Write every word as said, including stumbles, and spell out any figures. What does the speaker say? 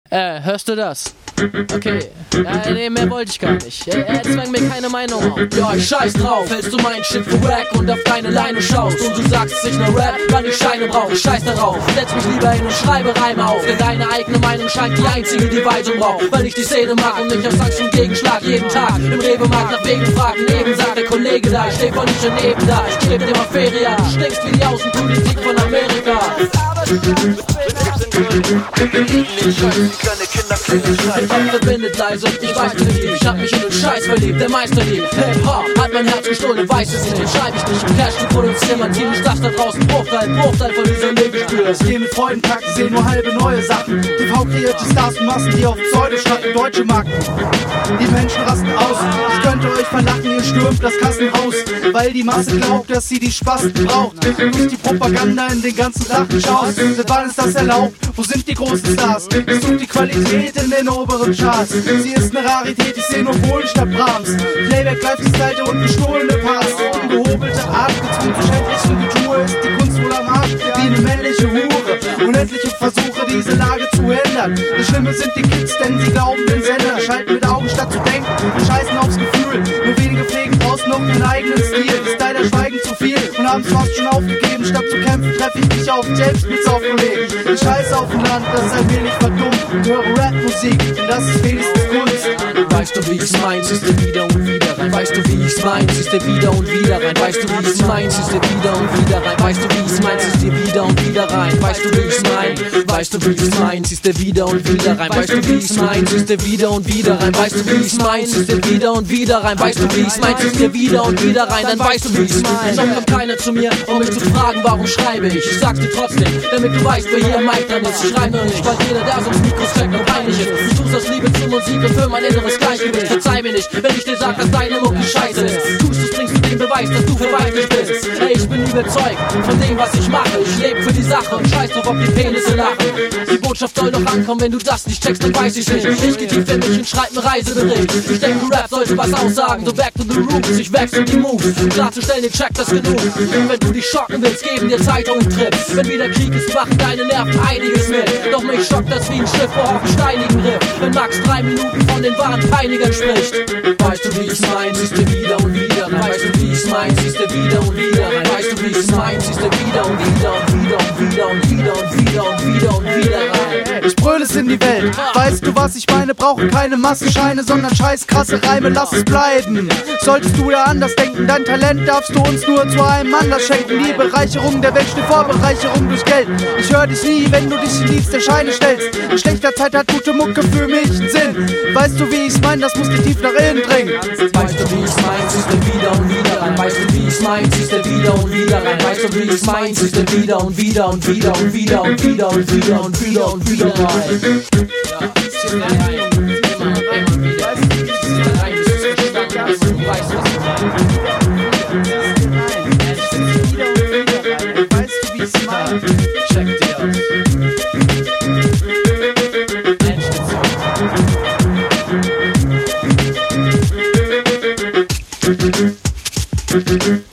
Äh, hörst du das? Okay, ja, nee, mehr wollte ich gar nicht. Er, er zwang mir keine Meinung auf. Ja, ich scheiß drauf, hältst du meinen Shit für wack und auf deine Leine schaust und du sagst, dass ich nur Rap, weil ich Scheine brauch, ich scheiß darauf. Setz mich lieber hin und schreibe Reime auf, denn deine eigene Meinung scheint die einzige, die Weisung braucht. Weil ich die Szene mag und nicht aus Angst und Gegenschlag jeden Tag im Rewe-Markt nach Wegen fragen. Neben sagt der Kollege da, ich steh voll nicht daneben da, ich geb dir mal Ferien. Du stinkst wie die Außenpolitik von Amerika. Hip-Hop verbindet leise und ich weiß nicht, ich hab mich in den Scheiß verliebt, der Meister liebt. Hip-Hop hat mein Herz gestohlen, weiß es nicht, schreib ich nicht im Cash, du produzierst mein Team, ich dachte da draußen, Bruchteil, Bruchteil von dieser Lebensspür. Ich geh mit Freudentakt, seh nur halbe neue Sachen. T V kreiert die Stars und Massen, die auf Pseudo schnacken, deutsche Marken. Die Menschen rasten aus, ich könnte euch verlachen, ihr stürmt das Kassenhaus, weil die Masse glaubt, dass sie die Spasten braucht. Durch die Propaganda in den ganzen Lachen schaust. Seit wann ist das erlaubt? Wo sind die großen Stars? Ich such die Qualität in den oberen Charts. Sie ist eine Rarität, ich seh nur Polen statt Brahms. Playback, live-gestylte und gestohlene Parts. Ungehobelte Art, gezwungen zu schändlichen Getue ist die Kunst wohl am Arsch, wie eine männliche Hure. Unendliche Versuche, diese Lage zu ändern. Das Schlimme sind die Kids, denn sie glauben den Sender. Schalten mit Augen statt zu denken und scheißen aufs Gefühl. Nur wenige pflegen draußen noch ihren eigenen Stil. Ist leider schweigen zu viel und haben's fast schon aufgegeben. Statt zu kämpfen, treff ich dich auf James mit Aufkollegen. Ich scheiße auf dem Land, das ist allmählich verdummt und höre Rap-Musik, und das ist wenigstens Kunst. Weißt du, wie ich's mein, siehst du wieder und wieder rein. Weißt du, wie ich's mein, siehst du wieder und wieder rein. Weißt du, wie ich's mein, siehst du wieder und wieder rein. Weißt du, wie ich's mein, siehst du wieder und wieder rein. Weißt du, wie ich's mein, weißt du, wie ich's mein, siehst du wieder und wieder rein. Weißt du, wie ich's mein, siehst du wieder und wieder rein. Weißt du, wie ich's mein, siehst du wieder und wieder rein. Weißt du, wie ich's mein, siehst du wieder und wieder rein. Dann weißt du, wie ich's mein. Noch kommt keiner zu mir, um mich zu fragen, warum schreibe ich. Ich sag's dir trotzdem, damit du weißt, wer hier am Mic dran ist. Ich schreibe nur nicht, weil jeder, der so ins Mikro steckt und peinlich ist. Ich tu's aus Liebe zur Musik und für mein inneres Gleichgewicht. Verzeih mir nicht, wenn ich dir sag, dass deine Mucke scheiße ist. Tust es, bringst du den Beweis, dass du verweiglich bist. Hey, ich bin überzeugt von dem, was ich mache. Ich lebe für die Sache und scheiß drauf, ob die Penisse lachen. Die Botschaft soll noch ankommen, wenn du das nicht checkst, dann weiß ich nicht. Ich geh tief in mich und schreib einen Reisebericht. Ich denke, Rap sollte was aussagen, so back to the roots. Ich wechsel die Moves, um klarzustellen, den Check das genug. Wenn du dich schocken willst, geben dir Zeitungen Trips. Wenn wieder Krieg ist, machen deine Nerven einiges mit. Doch mich schockt das wie ein Schiff auf dem steinigen Riff. Wenn Max drei Minuten von den wahren Peinigern spricht. Weißt du, wie ich's mein, siehst du wieder und wieder rein. Weißt du, wie ich's mein, siehst du wieder und wieder rein. Weißt du, wie ich's mein, siehst du wieder und wieder und wieder und wieder und wieder und wieder und wieder und wieder rein. Ich brüll es in die Welt, weißt du, was ich meine? Brauche keine Massenscheine, sondern scheiß krasse Reime, lass es bleiben. Solltest du ja anders denken, dein Talent darfst du uns nur zu einem anders schenken. Die Bereicherung der Welt steht vor Bereicherung durch Geld. Ich hör dich nie, wenn du dich in Dienst der Scheine stellst. In schlechter Zeit hat gute Mucke für mich einen Sinn. Weißt du, wie ich's mein, das muss dir tief nach innen dringen. Weißt du, wie ich's mein, siehst du wieder und wieder rein. Weißt du, wie ich's mein, siehst du wieder und wieder rein. Weißt du, wie ich's mein, siehst du wieder und wieder und wieder und wieder und wieder und wieder und wieder und wieder rein. Ja, zieh da rein, immer und immer wieder. Zieh da rein, bis du's verstanden hast und du weißt, was ich meine. Weißt du, wie ich's mein? Check dir aus. Endstation.